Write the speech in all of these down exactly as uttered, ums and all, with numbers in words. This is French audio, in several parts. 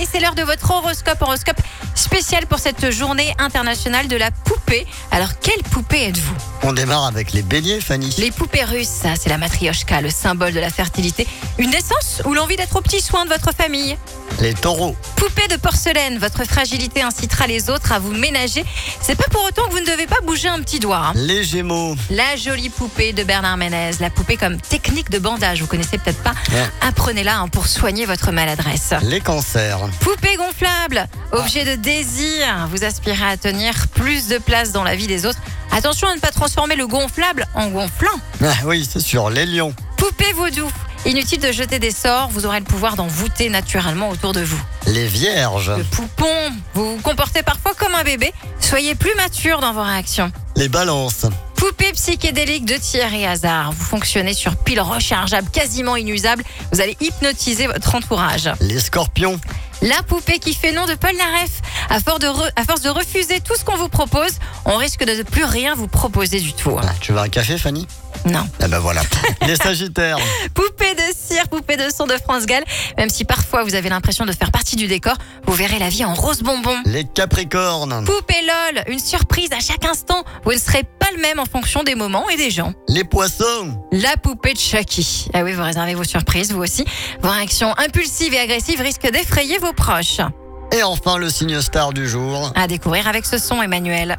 Allez, c'est l'heure de votre horoscope. Horoscope spécial pour cette journée internationale de la poupée. Alors, quelle poupée êtes-vous ? On démarre avec les béliers, Fanny. Les poupées russes, ça, c'est la matrioshka, le symbole de la fertilité. Une naissance ou l'envie d'être au petit soin de votre famille ? Les taureaux. Poupée de porcelaine, votre fragilité incitera les autres à vous ménager. C'est pas pour autant que vous ne devez pas bouger un petit doigt. hein. Les gémeaux. La jolie poupée de Bernard Ménez, la poupée comme technique de bandage, vous connaissez peut-être pas. Ouais. Apprenez-la hein, pour soigner votre maladresse. Les cancers. Poupée gonflable, objet de désir, vous aspirez à tenir plus de place dans la vie des autres. Attention à ne pas transformer le gonflable en gonflant. Ah oui, c'est sûr. Les lions. Poupée vaudou, inutile de jeter des sorts, vous aurez le pouvoir d'en voûter naturellement autour de vous. Les vierges. Le poupon, vous vous comportez parfois comme un bébé, soyez plus mature dans vos réactions. Les balances. Poupée psychédélique de Thierry Hazard, vous fonctionnez sur pile rechargeable, quasiment inusable, vous allez hypnotiser votre entourage. Les scorpions. La poupée qui fait nom de Paul Naref. À force, de re- à force de refuser tout ce qu'on vous propose, on risque de ne plus rien vous proposer du tout. Ah, tu veux un café, Fanny? Non. Eh ben voilà. Les sagittaires. Poupée de cire, poupée de son de France Gall. Même si parfois vous avez l'impression de faire partie du décor, vous verrez la vie en rose bonbon. Les capricornes. Poupée LOL, une surprise à chaque instant. Vous ne serez pas le même en fonction des moments et des gens. Les poissons. La poupée de Chucky. Ah oui, vous réservez vos surprises, vous aussi. Vos réactions impulsives et agressives risquent d'effrayer vos proches. Et enfin, le signe star du jour. À découvrir avec ce son, Emmanuel.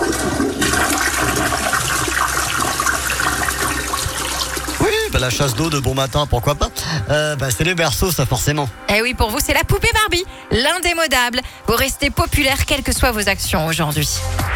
Oui, bah la chasse d'eau de bon matin, pourquoi pas. euh, bah C'est les berceaux, ça forcément. Eh oui, pour vous, c'est la poupée Barbie, l'indémodable. Vous restez populaire, quelles que soient vos actions aujourd'hui.